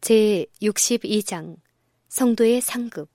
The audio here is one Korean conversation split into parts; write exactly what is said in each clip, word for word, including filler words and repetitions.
제육십이 장 성도의 상급.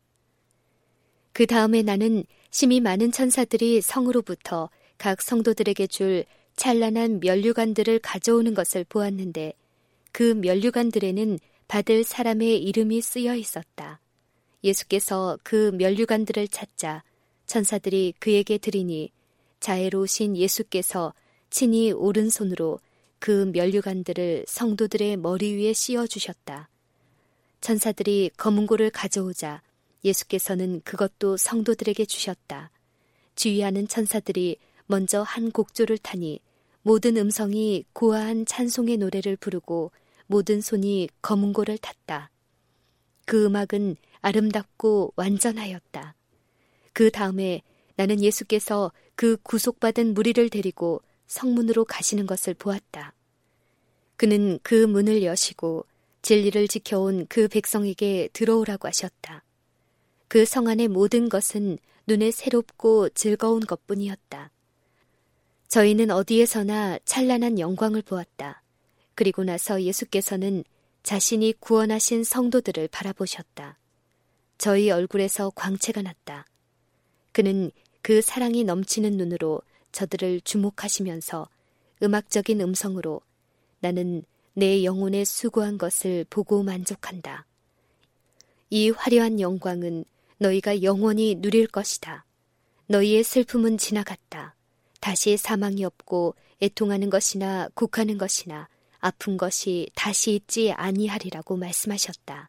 그 다음에 나는 심히 많은 천사들이 성으로부터 각 성도들에게 줄 찬란한 면류관들을 가져오는 것을 보았는데 그 면류관들에는 받을 사람의 이름이 쓰여 있었다. 예수께서 그 면류관들을 찾자 천사들이 그에게 드리니 자애로우신 예수께서 친히 오른손으로 그 면류관들을 성도들의 머리 위에 씌워주셨다. 천사들이 검은고를 가져오자 예수께서는 그것도 성도들에게 주셨다. 주의하는 천사들이 먼저 한 곡조를 타니 모든 음성이 고아한 찬송의 노래를 부르고 모든 손이 검은고를 탔다. 그 음악은 아름답고 완전하였다. 그 다음에 나는 예수께서 그 구속받은 무리를 데리고 성문으로 가시는 것을 보았다. 그는 그 문을 여시고 진리를 지켜온 그 백성에게 들어오라고 하셨다. 그 성 안의 모든 것은 눈에 새롭고 즐거운 것뿐이었다. 저희는 어디에서나 찬란한 영광을 보았다. 그리고 나서 예수께서는 자신이 구원하신 성도들을 바라보셨다. 저희 얼굴에서 광채가 났다. 그는 그 사랑이 넘치는 눈으로 저들을 주목하시면서 음악적인 음성으로 나는 내 영혼에 수고한 것을 보고 만족한다. 이 화려한 영광은 너희가 영원히 누릴 것이다. 너희의 슬픔은 지나갔다. 다시 사망이 없고 애통하는 것이나 곡하는 것이나 아픈 것이 다시 있지 아니하리라고 말씀하셨다.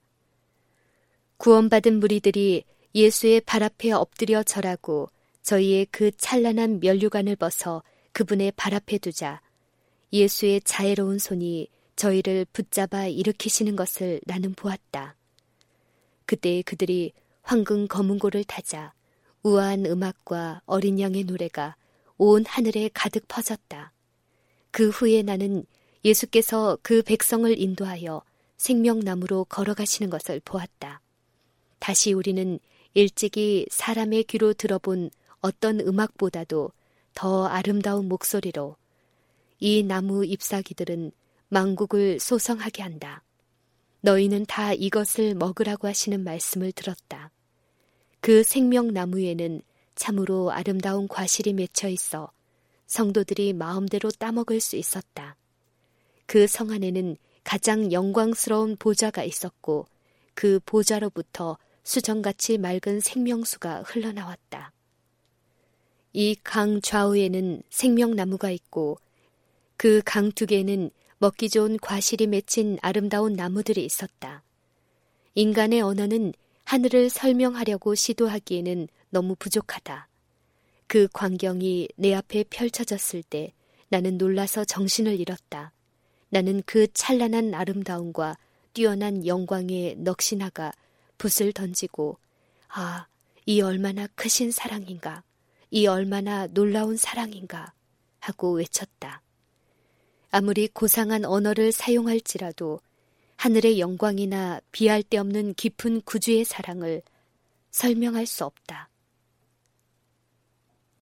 구원받은 무리들이 예수의 발 앞에 엎드려 절하고 저희의 그 찬란한 면류관을 벗어 그분의 발 앞에 두자 예수의 자애로운 손이 저희를 붙잡아 일으키시는 것을 나는 보았다. 그때 그들이 황금 검은고를 타자 우아한 음악과 어린 양의 노래가 온 하늘에 가득 퍼졌다. 그 후에 나는 예수께서 그 백성을 인도하여 생명나무로 걸어가시는 것을 보았다. 다시 우리는 일찍이 사람의 귀로 들어본 어떤 음악보다도 더 아름다운 목소리로 이 나무 잎사귀들은 만국을 소성하게 한다. 너희는 다 이것을 먹으라고 하시는 말씀을 들었다. 그 생명나무에는 참으로 아름다운 과실이 맺혀 있어 성도들이 마음대로 따먹을 수 있었다. 그 성 안에는 가장 영광스러운 보좌가 있었고 그 보좌로부터 수정같이 맑은 생명수가 흘러나왔다. 이 강 좌우에는 생명나무가 있고 그 강 두 개는 먹기 좋은 과실이 맺힌 아름다운 나무들이 있었다. 인간의 언어는 하늘을 설명하려고 시도하기에는 너무 부족하다. 그 광경이 내 앞에 펼쳐졌을 때 나는 놀라서 정신을 잃었다. 나는 그 찬란한 아름다움과 뛰어난 영광에 넋이 나가 붓을 던지고 아, 이 얼마나 크신 사랑인가, 이 얼마나 놀라운 사랑인가 하고 외쳤다. 아무리 고상한 언어를 사용할지라도 하늘의 영광이나 비할 데 없는 깊은 구주의 사랑을 설명할 수 없다.